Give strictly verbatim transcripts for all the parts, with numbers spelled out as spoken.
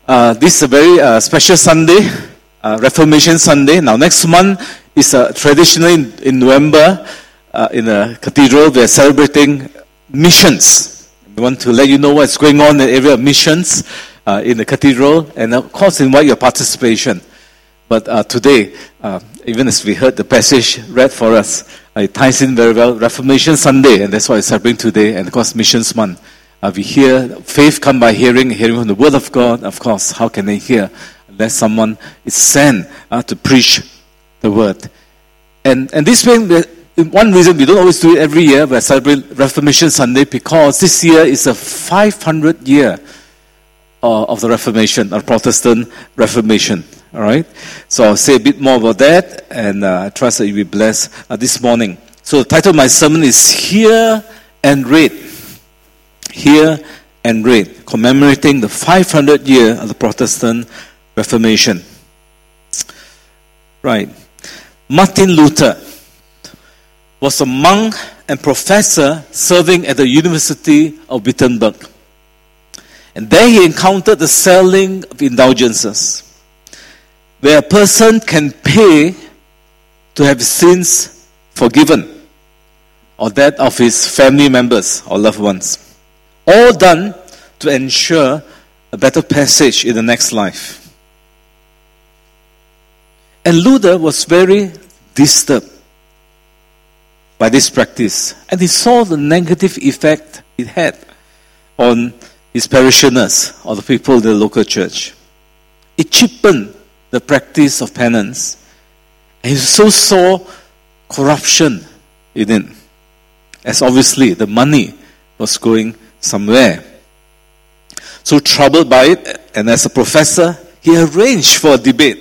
Uh, this is a very uh, special Sunday, uh, Reformation Sunday. Now, next month is uh, traditionally in, in November uh, in a cathedral. We are celebrating missions. We want to let you know what's going on in the area of missions uh, in the cathedral, and of course, invite your participation. But uh, today, uh, even as we heard the passage read for us, uh, it ties in very well. Reformation Sunday, and that's why it's celebrating today, and of course, Missions Month. Uh, we hear faith come by hearing, hearing from the Word of God. Of course, how can they hear unless someone is sent uh, to preach the Word? And and this way, one reason we don't always do it every year, we celebrate Reformation Sunday, because this year is a five hundred year uh, of the Reformation, of Protestant Reformation. All right, so I'll say a bit more about that, and uh, I trust that you'll be blessed uh, this morning. So the title of my sermon is Hear and Read. Hear and Read, commemorating the five hundred year of the Protestant Reformation. Right. Martin Luther was a monk and professor serving at the University of Wittenberg. And there he encountered the selling of indulgences, where a person can pay to have sins forgiven, or that of his family members or loved ones. All done to ensure a better passage in the next life. And Luther was very disturbed by this practice, and he saw the negative effect it had on his parishioners or the people in the local church. It cheapened the practice of penance, and he so saw corruption in it, as obviously the money was going somewhere. So troubled by it, and as a professor, he arranged for a debate,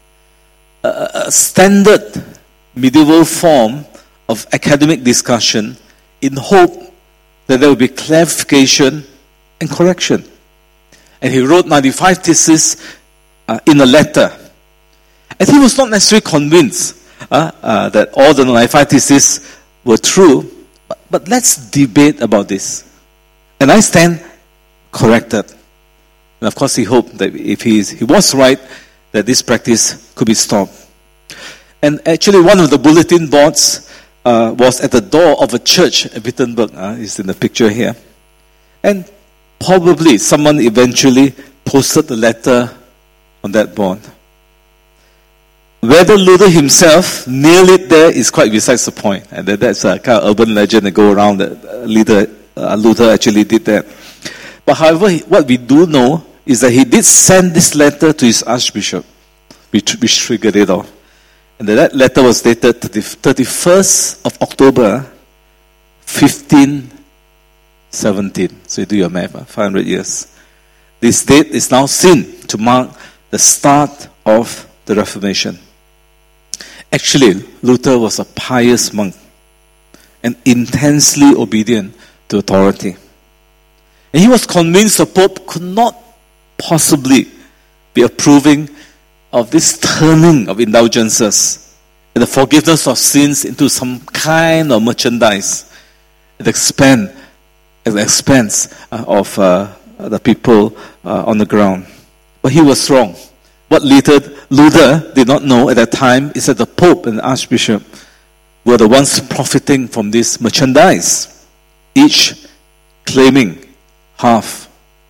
a, a standard medieval form of academic discussion, in hope that there would be clarification and correction. And he wrote ninety-five theses uh, in a letter. And he was not necessarily convinced uh, uh, that all the ninety-five theses were true, but, but let's debate about this. And I stand corrected. And of course, he hoped that if he, is, he was right, that this practice could be stopped. And actually, one of the bulletin boards uh, was at the door of a church at Wittenberg. Uh, it's in the picture here. And probably someone eventually posted the letter on that board. Whether Luther himself nailed it there is quite besides the point. And that's a kind of urban legend that go around that Luther Uh, Luther actually did that. But however, what we do know is that he did send this letter to his archbishop, which, which triggered it off. And that letter was dated the thirty-first of October, fifteen seventeen. So you do your math, huh? five hundred years. This date is now seen to mark the start of the Reformation. Actually, Luther was a pious monk and intensely obedient to authority. And he was convinced the Pope could not possibly be approving of this turning of indulgences and the forgiveness of sins into some kind of merchandise at the expense, at the expense uh, of uh, the people uh, on the ground. But he was wrong. What Luther, Luther did not know at that time is that the Pope and the Archbishop were the ones profiting from this merchandise, each claiming half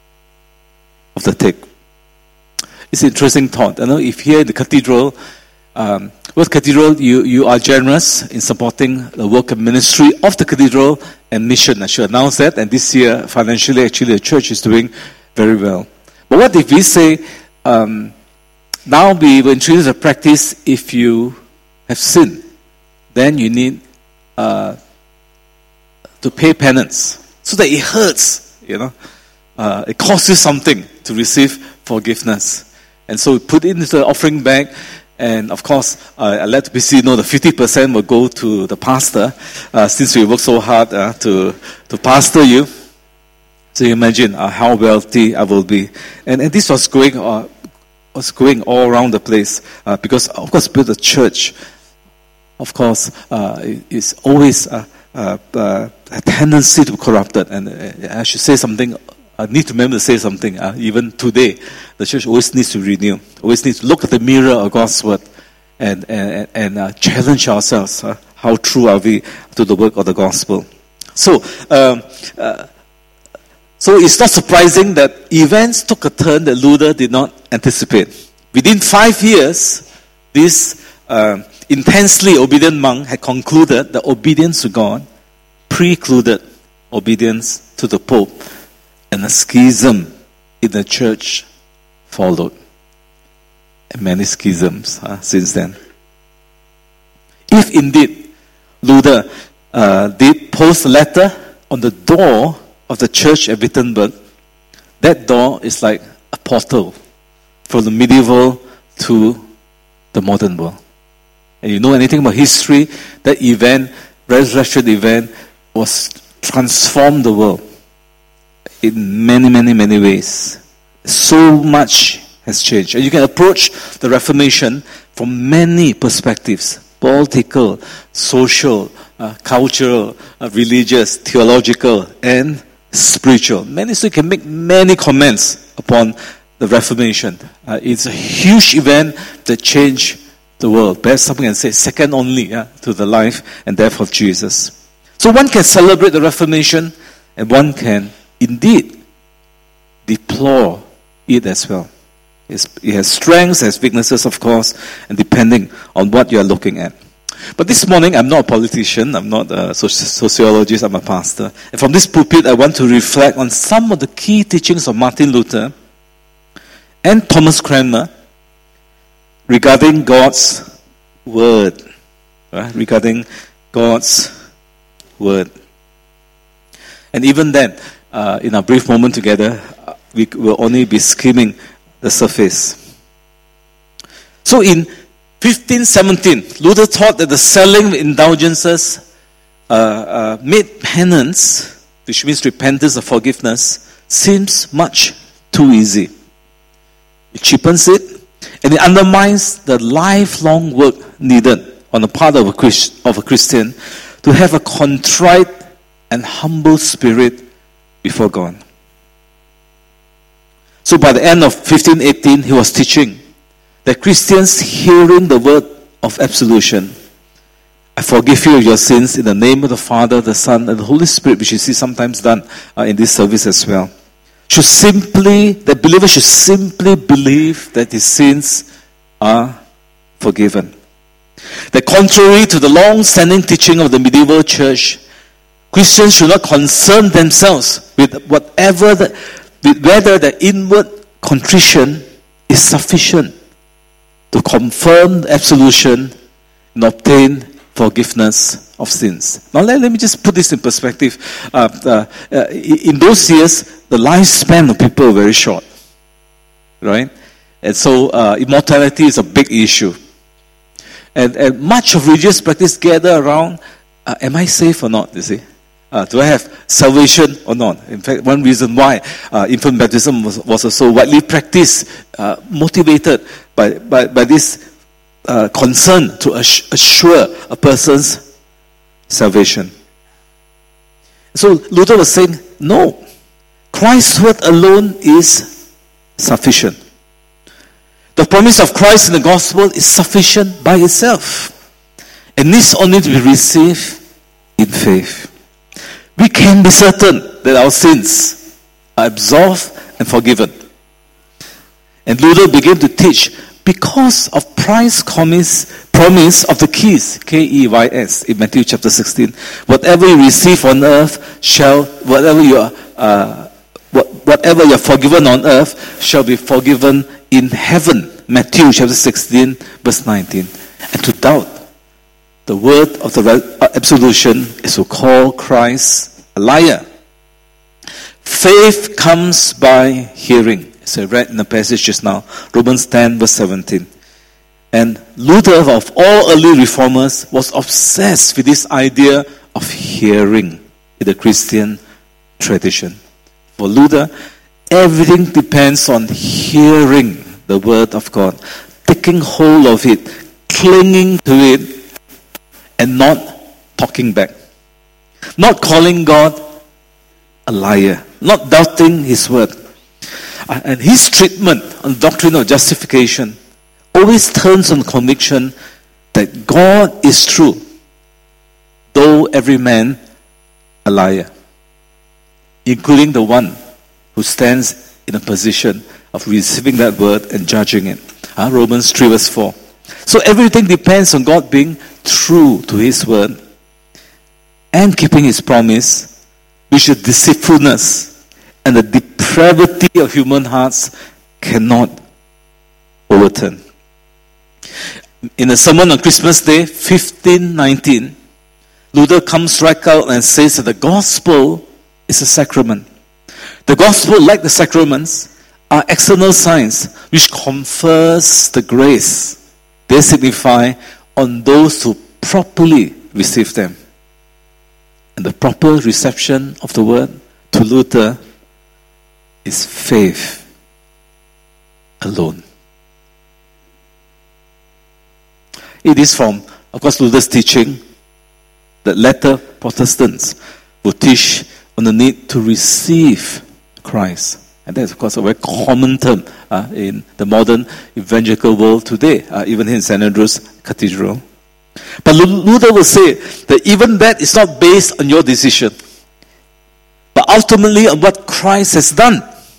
of the take. It's an interesting thought. I know if here in the cathedral, um, with cathedral, you, you are generous in supporting the work and ministry of the cathedral and mission. I should announce that. And this year, financially, actually, the church is doing very well. But what if we say, um, now we will introduce a practice, if you have sinned, then you need uh, to pay penance, so that it hurts, you know. Uh, it costs you something to receive forgiveness. And so we put it into the offering bag, and of course, uh, I let the P C know the fifty percent will go to the pastor, uh, since we work so hard uh, to, to pastor you. So you imagine uh, how wealthy I will be. And, and this was going, uh, was going all around the place, uh, because of course, build a church, of course, uh, is always uh, uh, uh, a tendency to be corrupted. And uh, I should say something I need to remember to say something. Uh, even today, the church always needs to renew, always needs to look at the mirror of God's word and and, and uh, challenge ourselves. Uh, how true are we to the work of the gospel? So, um, uh, so it's not surprising that events took a turn that Luther did not anticipate. Within five years, this uh, intensely obedient monk had concluded that obedience to God precluded obedience to the Pope, and a schism in the church followed. And many schisms uh, since then. If indeed Luther uh, did post a letter on the door of the church at Wittenberg, that door is like a portal from the medieval to the modern world. And you know anything about history, that event, resurrection event, was transformed the world in many, many, many ways. So much has changed. And you can approach the Reformation from many perspectives: political, social, uh, cultural, uh, religious, theological, and spiritual. Many, so you can make many comments upon the Reformation. Uh, it's a huge event that changed the world. Perhaps something can say second only uh, to the life and death of Jesus. So one can celebrate the Reformation, and one can indeed deplore it as well. It's, it has strengths, has weaknesses, of course, and depending on what you are looking at. But this morning, I'm not a politician, I'm not a sociologist, I'm a pastor. And from this pulpit, I want to reflect on some of the key teachings of Martin Luther and Thomas Cranmer regarding God's Word. Right? Regarding God's Word. And even then, uh, in our brief moment together, uh, we will only be skimming the surface. So in fifteen seventeen, Luther taught that the selling of indulgences uh, uh, made penance, which means repentance or forgiveness, seems much too easy. It cheapens it, and it undermines the lifelong work needed on the part of a, Christ, of a Christian to have a contrite and humble spirit before God. So by the end of fifteen eighteen, he was teaching that Christians hearing the word of absolution, I forgive you of your sins in the name of the Father, the Son, and the Holy Spirit, which you see sometimes done uh, in this service as well, should simply, the believer should simply believe that his sins are forgiven. That contrary to the long-standing teaching of the medieval church, Christians should not concern themselves with whatever the, with whether the inward contrition is sufficient to confirm absolution and obtain forgiveness of sins. Now let, let me just put this in perspective. Uh, uh, uh, in those years, the lifespan of people were very short, right? And so uh, immortality is a big issue. And, and much of religious practice gather around, uh, am I safe or not, you see? Uh, do I have salvation or not? In fact, one reason why uh, infant baptism was, was so widely practiced, uh, motivated by, by, by this uh, concern to assure a person's salvation. So Luther was saying, no, Christ's word alone is sufficient. The promise of Christ in the gospel is sufficient by itself and needs only to be received in faith. We can be certain that our sins are absolved and forgiven. And Luther began to teach, because of Christ's promise, promise of the keys, K E Y S, in Matthew chapter sixteen, whatever you receive on earth shall, whatever you are, uh, whatever you are forgiven on earth shall be forgiven in heaven. Matthew chapter sixteen, verse nineteen. And to doubt the word of the absolution is to call Christ a liar. Faith comes by hearing, as I read in the passage just now, Romans ten, verse seventeen. And Luther, of all early reformers, was obsessed with this idea of hearing in the Christian tradition. For Luther, everything depends on hearing the word of God, taking hold of it, clinging to it, and not talking back. Not calling God a liar, not doubting his word. Uh, and his treatment on the doctrine of justification always turns on conviction that God is true, though every man a liar, including the one who stands in a position of receiving that word and judging it. Uh, Romans three verse four. So everything depends on God being true to his word and keeping his promise, which the deceitfulness and the depravity of human hearts cannot overturn. In a sermon on Christmas Day, fifteen nineteen, Luther comes right out and says that the gospel is a sacrament. The gospel, like the sacraments, are external signs which confers the grace they signify on those who properly receive them. And the proper reception of the word to Luther is faith alone. It is from, of course, Luther's teaching that later Protestants will teach on the need to receive Christ. And that's, of course, a very common term uh, in the modern evangelical world today, uh, even in Saint Andrew's Cathedral. But Luther will say that even that is not based on your decision, but ultimately on what Christ has done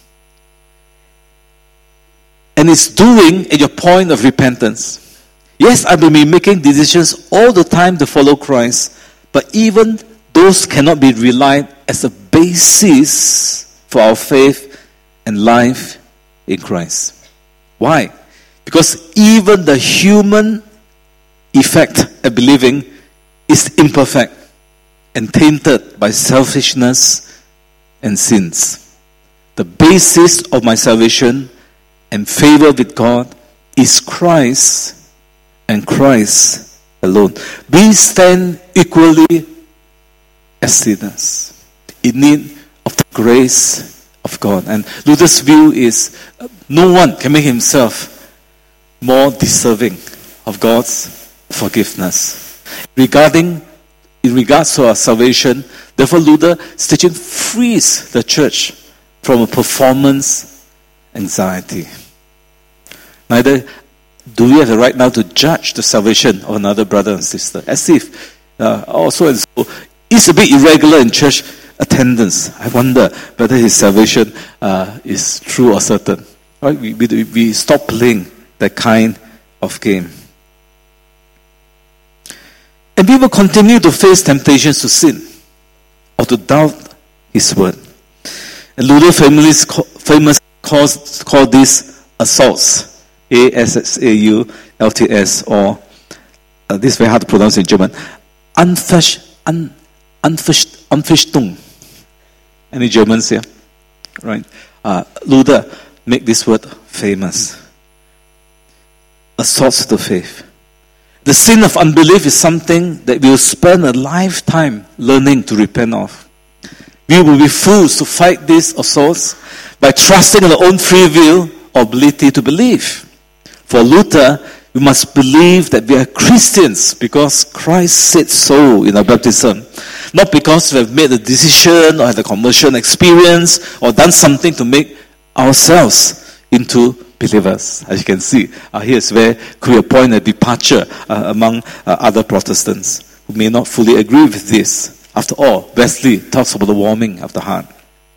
and is doing at your point of repentance. Yes, I will be making decisions all the time to follow Christ, but even those cannot be relied as a basis for our faith and life in Christ. Why? Because even the human effect at believing is imperfect and tainted by selfishness and sins. The basis of my salvation and favor with God is Christ and Christ alone. We stand equally as sinners in need of the grace of God. And Luther's view is uh, no one can make himself more deserving of God's forgiveness. Regarding, in regards to our salvation, therefore Luther's teaching frees the church from a performance anxiety. Neither do we have the right now to judge the salvation of another brother and sister, as if uh, also and so is a bit irregular in church attendance. I wonder whether his salvation uh, is true or certain. Right? We, we, we stop playing that kind of game. And we will continue to face temptations to sin or to doubt his word. And Luther famous, famous calls, call these assaults. A S S A U L T S, or uh, this is very hard to pronounce in German. Anfecht, un, Anfecht, Anfechtung. Any Germans here? Right. Uh, Luther make this word famous. Assaults to faith. The sin of unbelief is something that we will spend a lifetime learning to repent of. We will be fools to fight these assaults by trusting in our own free will or ability to believe. For Luther, we must believe that we are Christians because Christ said so in our baptism. Not because we have made a decision or had a conversion experience or done something to make ourselves into believers. As you can see, uh, here's where could be a point of departure uh, among uh, other Protestants who may not fully agree with this. After all, Wesley talks about the warming of the heart.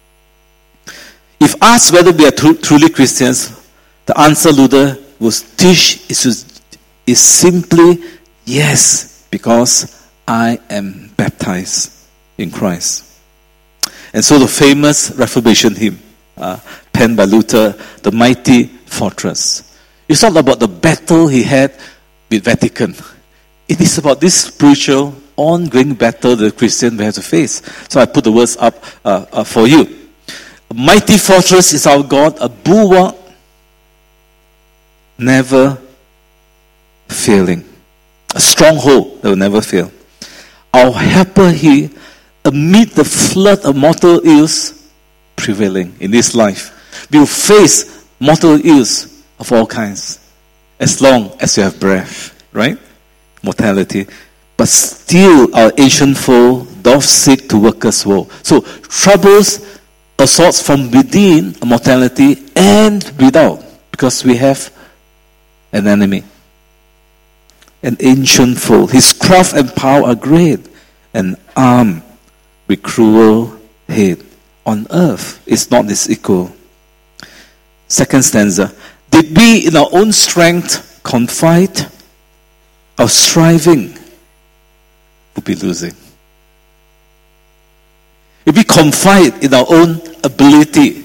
If asked whether we are tr- truly Christians, the answer Luther will teach is, is simply yes, because I am baptized in Christ. And so the famous Reformation hymn, uh, penned by Luther, The Mighty Fortress, it's not about the battle he had with Vatican. It is about this spiritual, ongoing battle the Christian will have to face. So I put the words up uh, uh, for you. A mighty fortress is our God, a bulwark never failing. A stronghold that will never fail. Our helper he, amid the flood of mortal ills prevailing in this life. We will face mortal ills of all kinds as long as you have breath, right? Mortality. But still our ancient foe doth seek to work us woe. So troubles assaults from within mortality and without, because we have an enemy, an ancient foe. His craft and power are great, and armed with cruel hate. On earth is not his equal. Second stanza. Did we in our own strength confide, our striving would be losing. If we confide in our own ability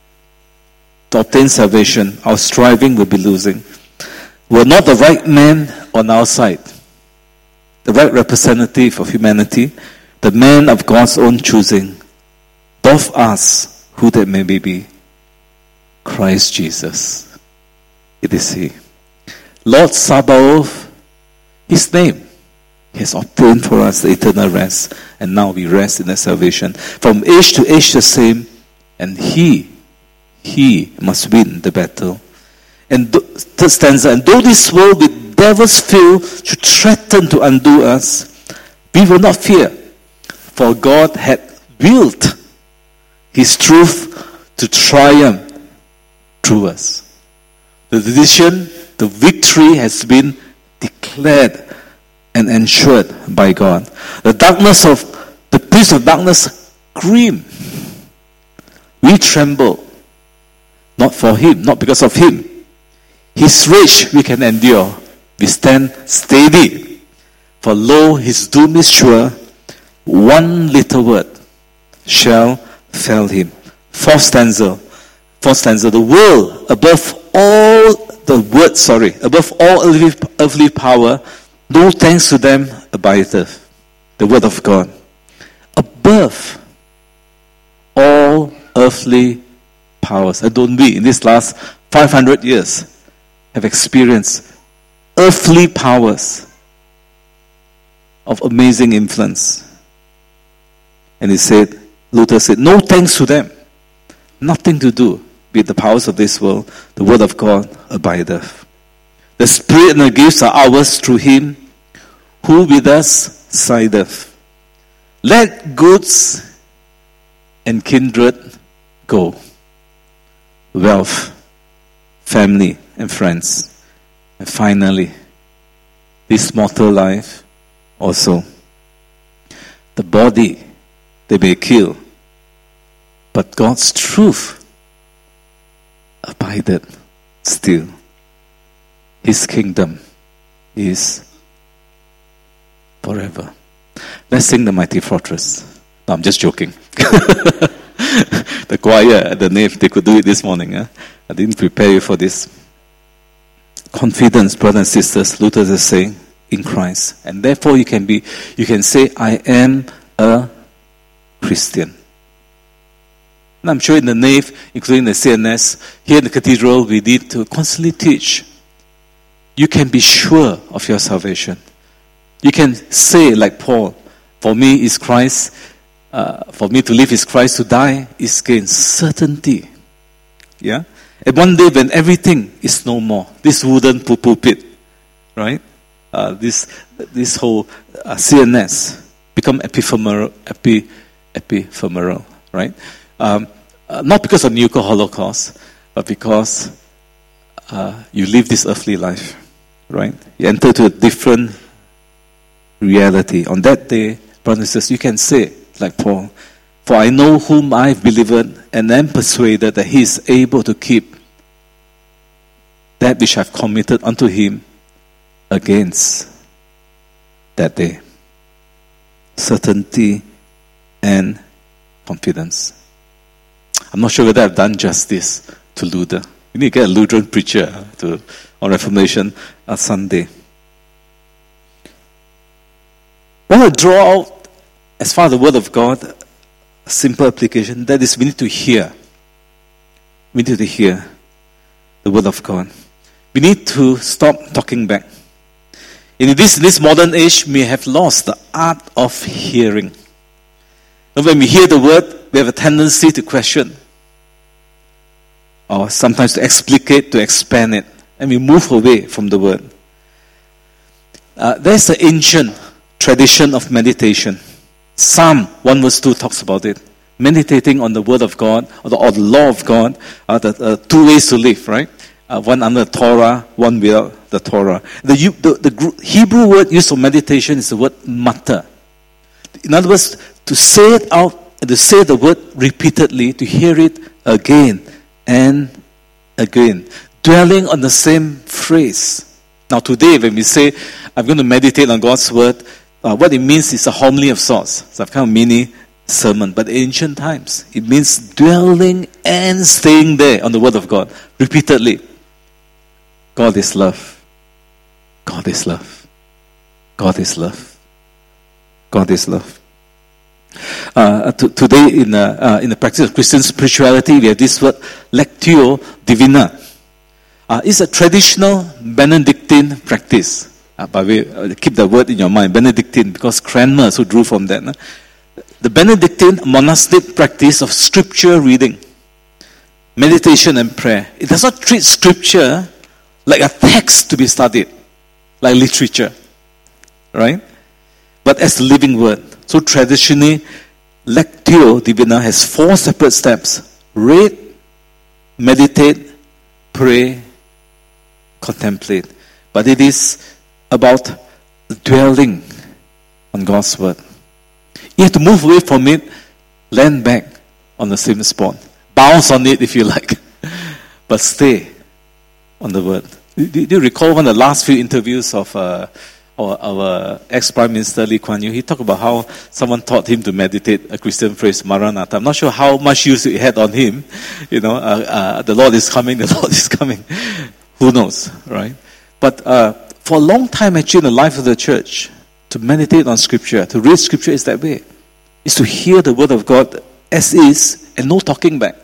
to obtain salvation, our striving will be losing. We're not the right man on our side, the right representative of humanity, the man of God's own choosing. Both us, who that may be, Christ Jesus. It is He. Lord Sabaoth, His name, He has obtained for us the eternal rest, and now we rest in the salvation. From age to age the same, and He, He must win the battle. And th- third stanza, and though this world with devils filled should threaten to undo us, we will not fear, for God had willed His truth to triumph through us. The decision, the victory has been declared and ensured by God. The darkness of the prince of darkness scream. We tremble, not for him, not because of him. His rage we can endure. We stand steady. For lo, his doom is sure. One little word shall fell him. Fourth stanza. Fourth stanza. The world above all the word, sorry, above all earthly, earthly power, no thanks to them abideth. The word of God. Above all earthly powers. And don't we, in this last five hundred years, have experienced earthly powers of amazing influence. And he said, Luther said, no thanks to them. Nothing to do with the powers of this world. The word of God abideth. The Spirit and the gifts are ours through him who with us sideth. Let goods and kindred go. Wealth, family, and friends. And finally, this mortal life also. The body they may kill, but God's truth abideth still. His kingdom is forever. Let's sing the Mighty Fortress. No, I'm just joking. The choir at the nave, they could do it this morning. Eh? I didn't prepare you for this. Confidence, brothers and sisters, Luther is saying, in Christ. And therefore you can be, you can say, I am a Christian. And I'm sure in the nave, including the C N S, here in the cathedral, we need to constantly teach. You can be sure of your salvation. You can say, like Paul, for me is Christ, uh, for me to live is Christ, to die is gain. Certainty. Yeah? And one day when everything is no more, this wooden pulpit, right? Uh, this this whole uh, C N S become ephemeral, epi, ephemeral, right? Um, uh, not because of nuclear holocaust, but because uh, you live this earthly life, right? You enter to a different reality. On that day, brothers and sisters, you can say, like Paul, for I know whom I have believed, and am persuaded that he is able to keep that which I have committed unto him against that day. Certainty and confidence. I'm not sure whether I've done justice to Luther. You need to get a Lutheran preacher to on Reformation on Sunday. I want to draw out, as far as the Word of God, a simple application. That is, we need to hear. We need to hear the Word of God. We need to stop talking back. In this, in this modern age, we have lost the art of hearing. And when we hear the Word, we have a tendency to question, or sometimes to explicate, to expand it, and we move away from the Word. Uh, there's an ancient tradition of meditation. Psalm one verse two talks about it. meditating on the Word of God, or the, or the law of God, are the uh, two ways to live, right? Uh, one under the Torah, one without the Torah. The, the, the Hebrew word used for meditation is the word matter. In other words, to say it out and to say the word repeatedly, to hear it again and again, dwelling on the same phrase. Now today, when we say, I'm going to meditate on God's word, uh, what it means is a homily of sorts. It's a kind of mini sermon. But in ancient times, it means dwelling and staying there on the word of God repeatedly. God is love. God is love. God is love. God is love. Uh, to, today, in, uh, uh, in the practice of Christian spirituality, we have this word, Lectio Divina. Uh, it's a traditional Benedictine practice. Uh, by the way, uh, keep the word in your mind, Benedictine, because Cranmer also drew from that. Uh. The Benedictine monastic practice of scripture reading, meditation and prayer. It does not treat scripture like a text to be studied, like literature, right? But as the living word. So traditionally, Lectio Divina has four separate steps. Read, meditate, pray, contemplate. But it is about dwelling on God's word. You have to move away from it, land back on the same spot. Bounce on it if you like. But stay on the word. Do, do you recall one of the last few interviews of uh, our, our ex-Prime Minister Lee Kuan Yew? He talked about how someone taught him to meditate a Christian phrase, Maranatha. I'm not sure how much use it had on him. You know, uh, uh, the Lord is coming, the Lord is coming. Who knows, right? But uh, for a long time, actually, in the life of the church, to meditate on Scripture, to read Scripture is that way. Is to hear the Word of God as is and no talking back.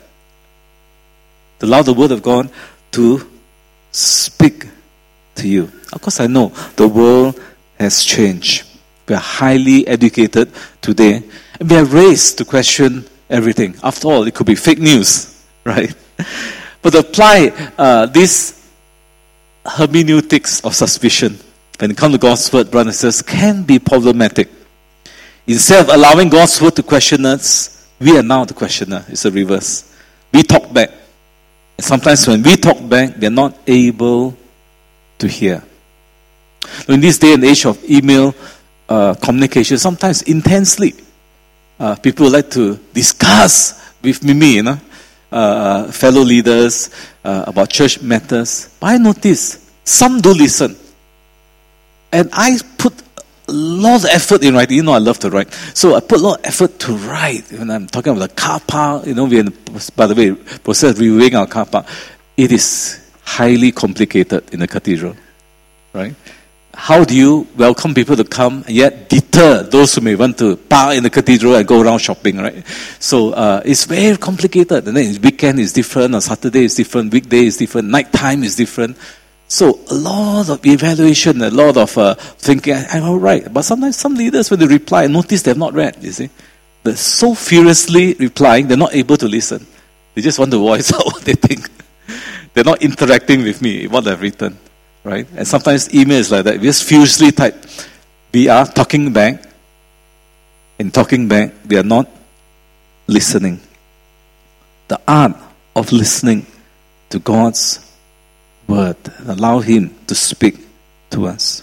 To allow the Word of God to speak to you. Of course, I know the world has changed. We are highly educated today, and we are raised to question everything. After all, it could be fake news, right? But to apply uh, these hermeneutics of suspicion when it comes to God's word, brothers and sisters, can be problematic. Instead of allowing God's word to question us, we are now the questioner. It's the reverse. We talk back. And sometimes when we talk back, we are not able to hear. In this day and age of email uh, communication, sometimes intensely, uh, people like to discuss with me, you know, uh, fellow leaders uh, about church matters. But I notice some do listen. And I put a lot of effort in writing. You know I love to write. So I put a lot of effort to write. When I'm talking about the car park, you know, we're in the, by the way, process of reviewing our car park. It is highly complicated in the cathedral, right? How do you welcome people to come and yet deter those who may want to park in the cathedral and go around shopping, right? So uh, it's very complicated. And then weekend is different, on Saturday is different, weekday is different, night time is different. So a lot of evaluation, a lot of uh, thinking, I'm all right. But sometimes some leaders, when they reply, notice they have not read, you see. They're so furiously replying, they're not able to listen. They just want to voice out what they think. They're not interacting with me, what I've written, right? And sometimes email is like that. We just furiously type. We are talking back. In talking back, we are not listening. The art of listening to God's word and allow Him to speak to us.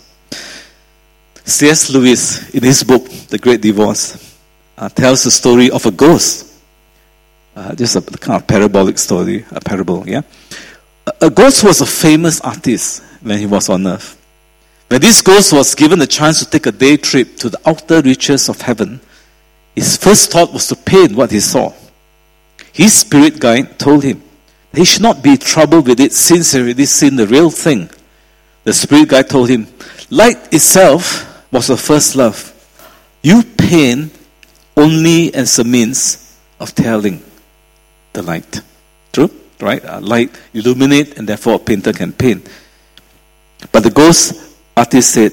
C S Lewis, in his book, The Great Divorce, uh, tells the story of a ghost. Uh, just a kind of parabolic story, a parable, yeah? A ghost was a famous artist when he was on earth. When this ghost was given the chance to take a day trip to the outer reaches of heaven, his first thought was to paint what he saw. His spirit guide told him he should not be troubled with it since he already seen the real thing. The spirit guide told him, light itself was the first love. You paint only as a means of telling the light. True? Right? Uh, light illuminate, and therefore a painter can paint. But the ghost artist said,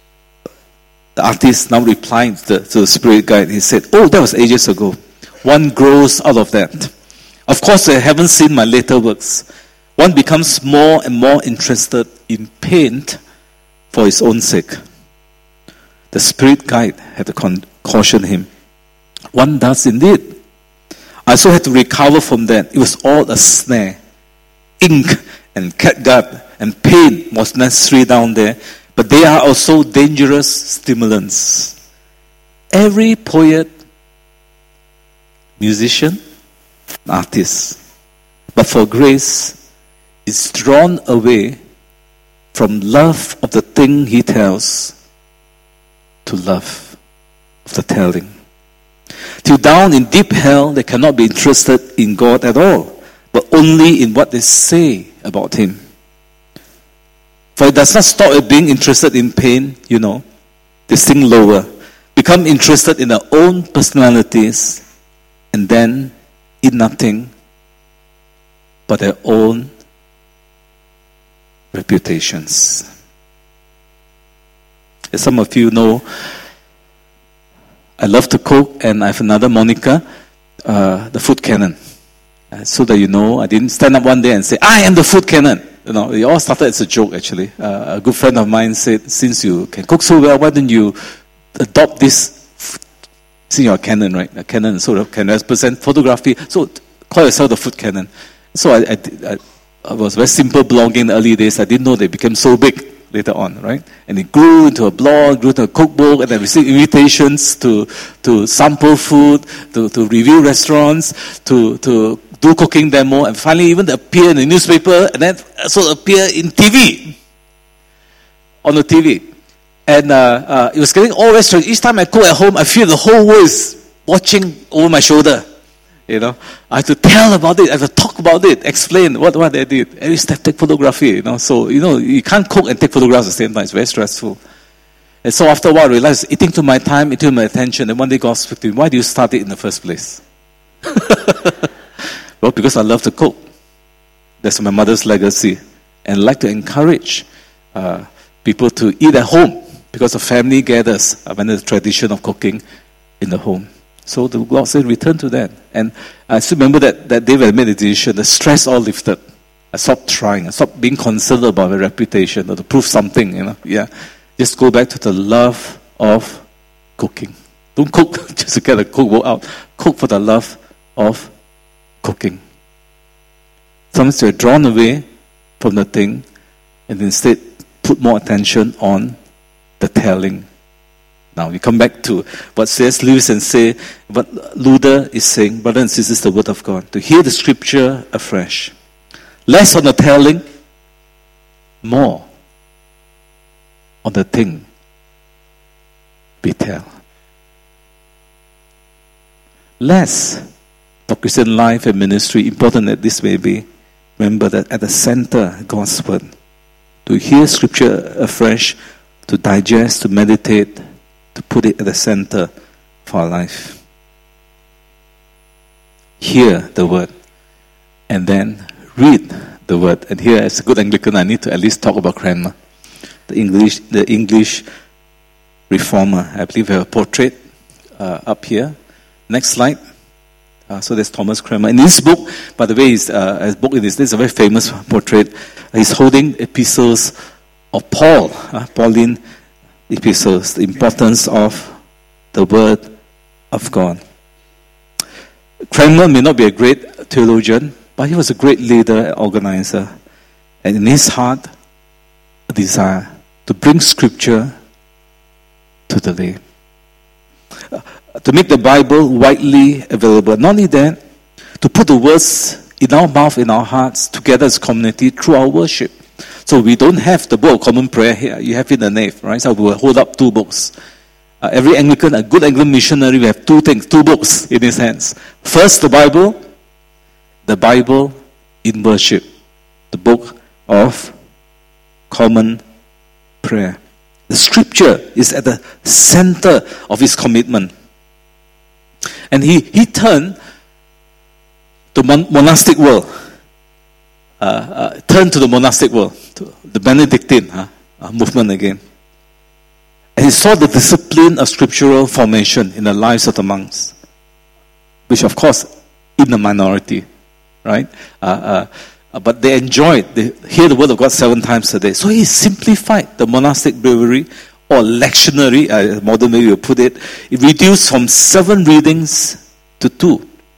the artist now replying to the, to the spirit guide, he said, oh, that was ages ago. One grows out of that. Of course, I haven't seen my later works. One becomes more and more interested in paint for his own sake. The spirit guide had to con- caution him. One does indeed. I also had to recover from that. It was all a snare. Ink and catgut and pain was necessary down there. But they are also dangerous stimulants. Every poet, musician, artist, but for grace, is drawn away from love of the thing he tells to love of the telling. Till down in deep hell, they cannot be interested in God at all, but only in what they say about him. For it does not stop at being interested in pain, you know. They sink lower, become interested in their own personalities, and then in nothing but their own reputations. As some of you know, I love to cook, and I have another moniker, uh, the food cannon. Uh, so that you know, I didn't stand up one day and say, I am the food cannon. You know, it all started as a joke, actually. Uh, a good friend of mine said, since you can cook so well, why don't you adopt this? See, you're a cannon, right? A cannon sort of can represent photography. So call yourself the food cannon. So I, I, I, I was very simple blogging in the early days. I didn't know they became so big later on, right? And it grew into a blog, grew into a cookbook, and I received invitations to to sample food, to, to review restaurants, to to do cooking demo, and finally even appear in the newspaper, and then also appear in T V, on the T V. And uh, uh, it was getting always strange. Each time I cook at home, I feel the whole world is watching over my shoulder. You know, I have to tell about it, I have to talk about it, explain what, what they did. Every step take photography, you know. So, you know, you can't cook and take photographs at the same time. It's very stressful. And so after a while, I realized, eating to my time, eating to my attention. And one day God spoke to me, why do you start it in the first place? Well, because I love to cook. That's my mother's legacy. And I like to encourage uh, people to eat at home. Because the family gathers, I mean, the tradition of cooking in the home. So the Lord said, return to that. And I still remember that, that day when I made the decision, the stress all lifted. I stopped trying. I stopped being concerned about my reputation or to prove something, you know. Yeah. Just go back to the love of cooking. Don't cook just to get a cookbook out. Cook for the love of cooking. Sometimes you're drawn away from the thing and instead put more attention on the telling. Now we come back to what C S Lewis and say, what Luther is saying, brothers and sisters, the word of God. To hear the scripture afresh. Less on the telling, more on the thing we tell. Less for Christian life and ministry, important that this may be. Remember that at the center, God's word. To hear scripture afresh, to digest, to meditate, to put it at the center of our life. Hear the word and then read the word. And here, as a good Anglican, I need to at least talk about Cranmer, the English, the English reformer. I believe we have a portrait uh, up here. Next slide. Uh, so there's Thomas Cranmer. In this book, by the way, his, uh, his book is this is a very famous portrait. He's holding epistles of Paul, uh, Pauline epistles, the importance of the word of God. Cranmer may not be a great theologian, but he was a great leader and organizer. And in his heart, a desire to bring scripture to the lay. Uh, to make the Bible widely available. Not only that, to put the words in our mouth, in our hearts, together as community through our worship. So we don't have the Book of Common Prayer here. You have it in the nave, right? So we will hold up two books. Uh, every Anglican, a good Anglican missionary, we have two things, two books in his hands. First, the Bible. The Bible in worship. The Book of Common Prayer. The Scripture is at the center of his commitment. And he, he turned to mon- monastic world. Uh, uh, turned to the monastic world, to the Benedictine uh, uh, movement again. And he saw the discipline of scriptural formation in the lives of the monks, which of course, in the minority, right? Uh, uh, but they enjoyed, they hear the word of God seven times a day. So he simplified the monastic breviary, or lectionary, uh, modern way we put it. It reduced from seven readings to two. In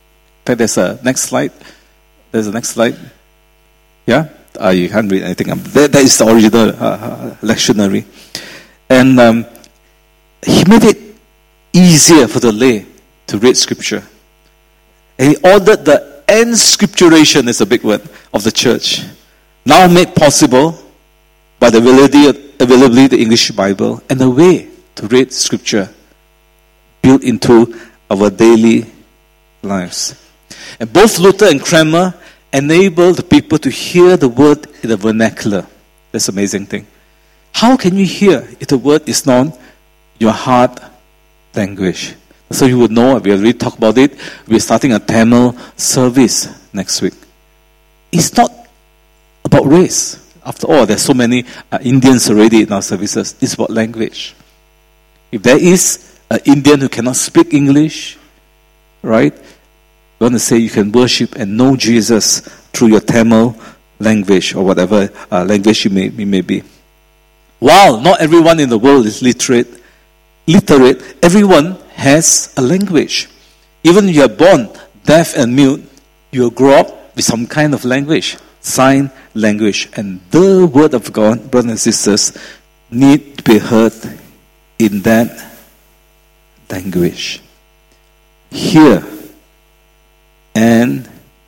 fact, there's a next slide. There's a next slide. Yeah? Uh, you can't read anything. That, that is the original uh, uh, lectionary. And um, he made it easier for the lay to read Scripture. And he ordered the enscripturation, is a big word, of the church. Now made possible by the availability, availability of the English Bible and a way to read Scripture built into our daily lives. And both Luther and Cranmer enabled the people to hear the word in the vernacular. That's an amazing thing. How can you hear if the word is not your heart language? So you would know, we already talked about it, we're starting a Tamil service next week. It's not about race. After all, there's so many uh, Indians already in our services. It's about language. If there is an Indian who cannot speak English, right, we want to say you can worship and know Jesus through your Tamil language or whatever uh, language you may, you may be. While not everyone in the world is literate, literate, everyone has a language. Even if you are born deaf and mute, you will grow up with some kind of language, sign language. And the word of God, brothers and sisters, need to be heard in that language. Hear and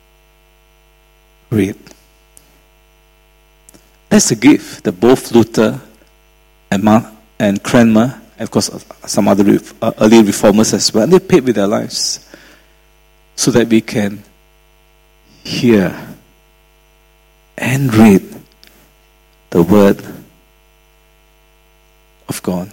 read. That's a gift that both Luther and, Mark and Cranmer, and of course some other ref, uh, early reformers as well, they paid with their lives so that we can hear and read the word of God.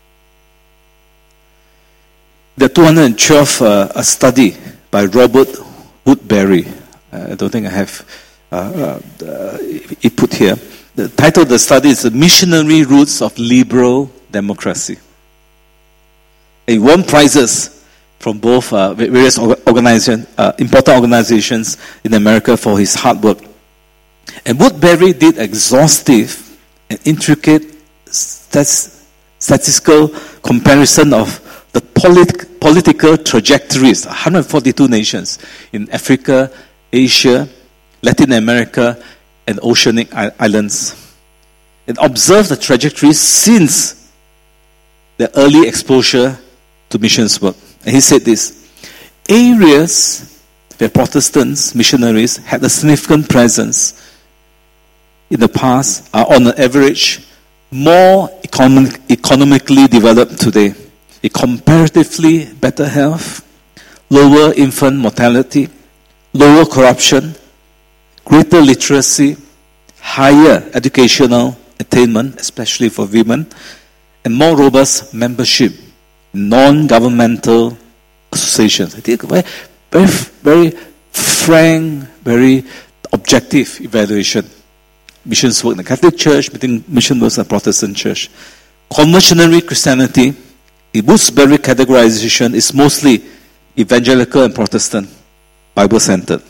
The two hundred twelve uh, a study by Robert Woodbury. Uh, I don't think I have uh, uh, it put here. The title of the study is The Missionary Roots of Liberal Democracy. He won prizes from both uh, various organizations, uh, important organizations in America for his hard work. And Woodbury did exhaustive and intricate stats, statistical comparison of the polit- political trajectories, one hundred forty-two nations in Africa, Asia, Latin America, and oceanic islands, and observe the trajectory since the early exposure to missions work. And he said this: areas where Protestants, missionaries, had a significant presence in the past are on an average more economic, economically developed today. A comparatively better health, lower infant mortality, lower corruption, greater literacy, higher educational attainment, especially for women, and more robust membership in non-governmental associations. I think very, very, very frank, very objective evaluation. Missions work in the Catholic Church, mission work in the Protestant Church. Conversionary Christianity, in Woodbury categorization, is mostly evangelical and Protestant, Bible-centered.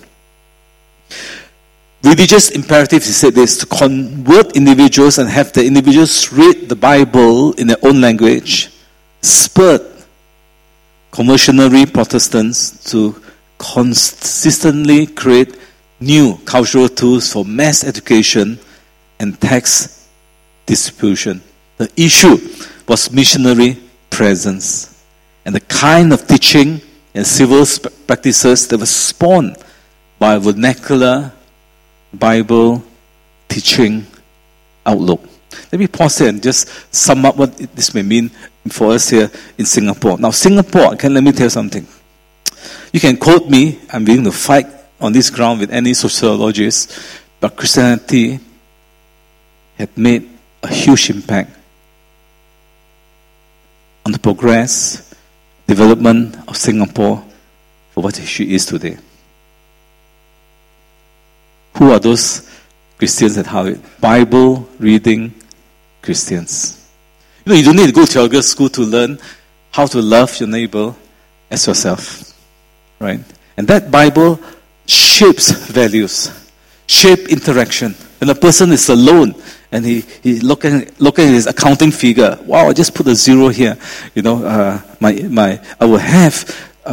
Religious imperatives, he said this, to convert individuals and have the individuals read the Bible in their own language, spurred conversionary Protestants to consistently create new cultural tools for mass education and tax distribution. The issue was missionary presence and the kind of teaching and civil practices that were spawned by a vernacular Bible teaching outlook. Let me pause here and just sum up what this may mean for us here in Singapore. Now, Singapore, can let me tell you something. You can quote me, I'm willing to fight on this ground with any sociologist, but Christianity had made a huge impact on the progress, development of Singapore for what she is today. Who are those Christians at Harvard? Bible reading Christians. You know, you don't need to go to theological school to learn how to love your neighbor as yourself. Right? And that Bible shapes values, shape interaction. When a person is alone and he, he look at, look at his accounting figure, wow, I just put a zero here. You know, uh, my, my, I will have uh,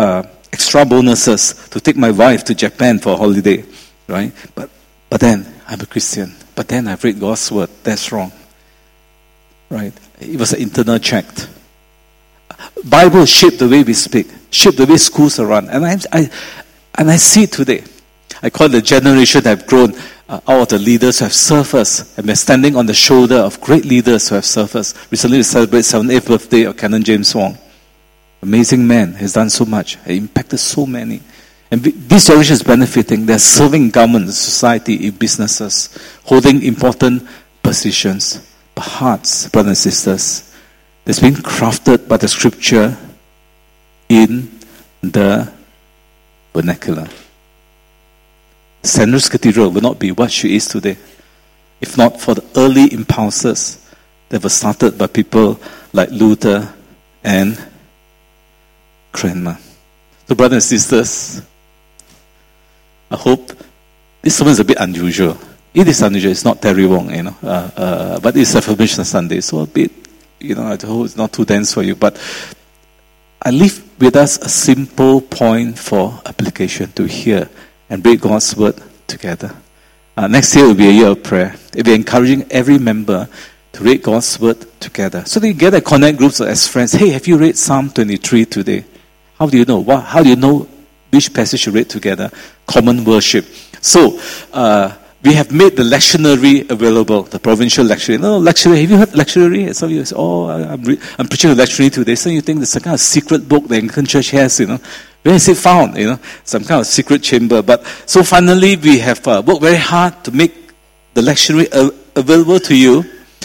extra bonuses to take my wife to Japan for a holiday, right? But but then I'm a Christian. But then I've read God's word. That's wrong, right? It was an internal check. Bible shaped the way we speak, shaped the way schools are run, and I, I and I see it today. I call it the generation that have grown uh, out of the leaders who have served us, and we're standing on the shoulder of great leaders who have served us. Recently, we celebrated the seventy-eighth birthday of Canon James Wong. Amazing man, has done so much, he impacted so many. And this generation is benefiting. They're serving government, society, in businesses, holding important positions. But hearts, brothers and sisters, that's been crafted by the scripture in the vernacular. Saint Andrew's Cathedral will not be what she is today if not for the early impulses that were started by people like Luther and Cranmer. So brothers and sisters, I hope this sermon is a bit unusual. It is unusual. It's not Terry Wong, you know, uh, uh, but it's Affirmation Sunday, so a bit, you know, I hope it's not too dense for you. But I leave with us a simple point for application to hear and read God's word together. Uh, next year will be a year of prayer. We'll be encouraging every member to read God's word together. So they get a connect groups as friends. Hey, have you read Psalm twenty-three today? How do you know? What, how do you know which passage you read together? Common worship. So, uh, we have made the lectionary available, the provincial lectionary. No, lectionary. Have you heard lectionary? Some of you say, oh, I'm, re- I'm preaching a lectionary today. Some of you think there's a kind of secret book the Anglican Church has, you know. Where is it found? You know, some kind of secret chamber. But so finally, we have uh, worked very hard to make the lectionary uh, available to you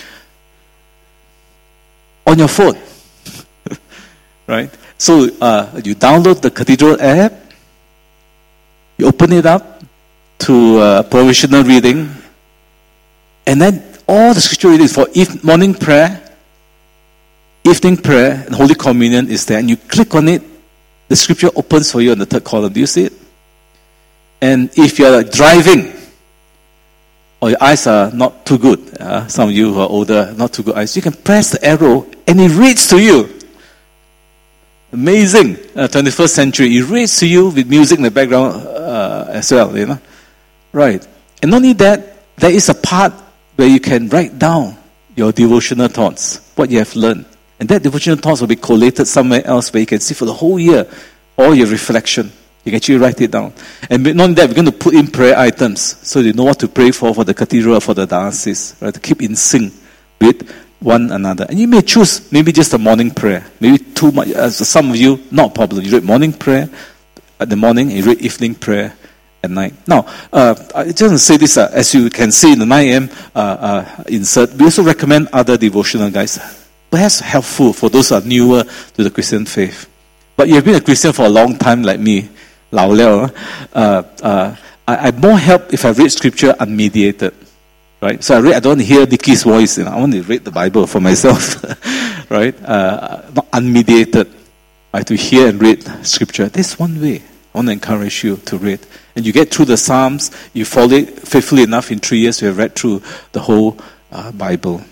on your phone. Right? So uh, you download the Cathedral app, you open it up to uh, provisional reading, and then all the scripture readings for eve- morning prayer, evening prayer, and Holy Communion is there. And you click on it, the scripture opens for you on the third column. Do you see it? And if you're driving, or your eyes are not too good, uh, some of you who are older, not too good eyes, you can press the arrow and it reads to you. Amazing, uh, twenty-first century. It reads to you with music in the background uh, as well, you know. Right. And not only that, there is a part where you can write down your devotional thoughts, what you have learned. And that devotional thoughts will be collated somewhere else where you can see for the whole year all your reflection. You can actually write it down. And not only that, we're going to put in prayer items so you know what to pray for, for the cathedral, for the diocese, right? To keep in sync with one another. And you may choose maybe just a morning prayer. Maybe too much. As some of you, not a problem. You read morning prayer at the morning, you read evening prayer at night. Now, uh, I just want to say this, uh, as you can see in the nine a.m. Uh, uh, insert, we also recommend other devotional guides. Perhaps helpful for those who are newer to the Christian faith. But you have been a Christian for a long time like me, Lao Liao, uh, uh, I, I'm more help if I read scripture unmediated. Right? So I read, I don't want to hear Nicky's voice, you know. I want to read the Bible for myself. Right? Uh, not unmediated. Right? To hear and read scripture. This is one way I want to encourage you to read. And you get through the Psalms, you follow it faithfully enough in three years, you have read through the whole uh, Bible.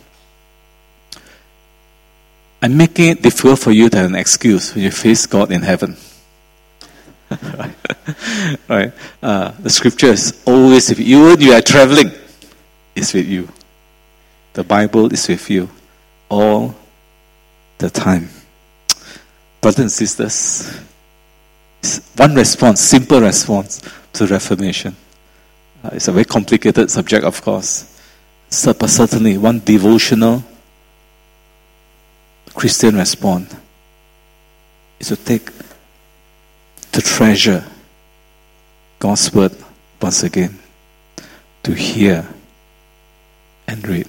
I'm making it difficult for you to have an excuse when you face God in heaven. Right? Right? Uh, the scripture is always with you. When you are traveling, it's with you. The Bible is with you all the time. Brothers and sisters, one response, simple response to Reformation. Uh, it's a very complicated subject, of course. So, but certainly one devotional Christian response is to take, to treasure God's word once again, to hear and read.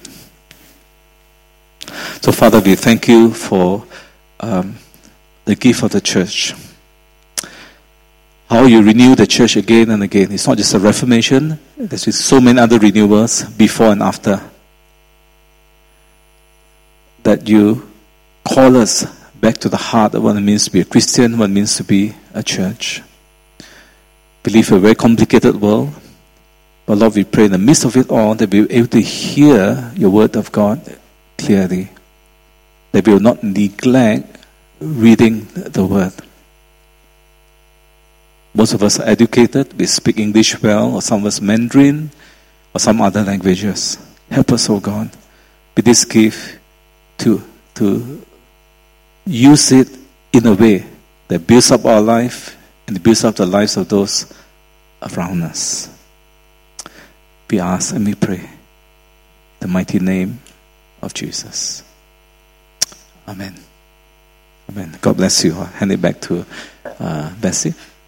So, Father, we thank you for um, the gift of the church. How you renew the church again and again. It's not just a Reformation. There's been so many other renewals before and after. That you call us back to the heart of what it means to be a Christian, what it means to be a church. We live in a very complicated world. But Lord, we pray in the midst of it all that we will be able to hear your word of God clearly. That we will not neglect reading the word. Most of us are educated. We speak English well, or some of us Mandarin, or some other languages. Help us, oh God, with this gift to, to use it in a way that builds up our life and builds up the lives of those around us. We ask and we pray in the mighty name of Jesus. Amen. Amen. God bless you. I'll hand it back to uh, Bessie.